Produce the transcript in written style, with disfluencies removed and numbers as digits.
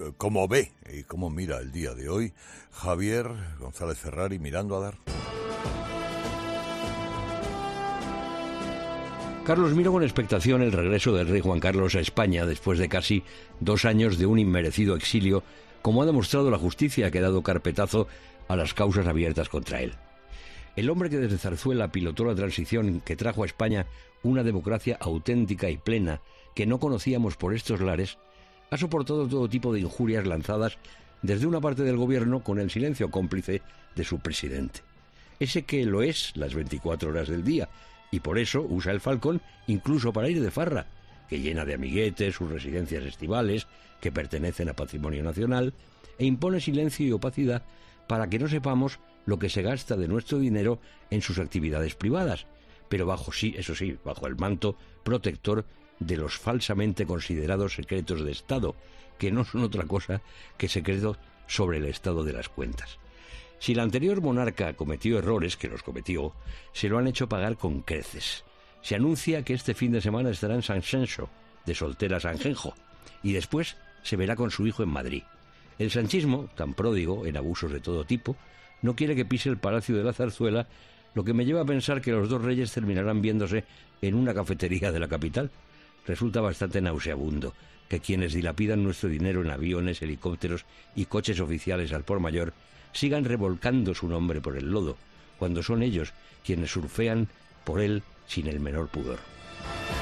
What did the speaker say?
cómo ve y cómo mira el día de hoy Javier González Ferrari, mirando a dar. Carlos, miro con expectación el regreso del rey Juan Carlos a España después de casi 2 años de un inmerecido exilio, como ha demostrado la justicia, que ha dado carpetazo a las causas abiertas contra él. El hombre que desde Zarzuela pilotó la transición que trajo a España una democracia auténtica y plena que no conocíamos por estos lares, ha soportado todo tipo de injurias lanzadas desde una parte del gobierno con el silencio cómplice de su presidente. Ese que lo es las 24 horas del día, y por eso usa el Falcón incluso para ir de farra, que llena de amiguetes sus residencias estivales, que pertenecen a Patrimonio Nacional, e impone silencio y opacidad para que no sepamos lo que se gasta de nuestro dinero en sus actividades privadas, pero bajo el manto protector de los falsamente considerados secretos de Estado, que no son otra cosa que secretos sobre el estado de las cuentas. Si el anterior monarca cometió errores, que los cometió, se lo han hecho pagar con creces. Se anuncia que este fin de semana estará en San Xenxo, de soltera a Sanjenjo, y después se verá con su hijo en Madrid. El sanchismo, tan pródigo en abusos de todo tipo, no quiere que pise el Palacio de la Zarzuela, lo que me lleva a pensar que los dos reyes terminarán viéndose en una cafetería de la capital. Resulta bastante nauseabundo que quienes dilapidan nuestro dinero en aviones, helicópteros y coches oficiales al por mayor sigan revolcando su nombre por el lodo, cuando son ellos quienes surfean por él sin el menor pudor.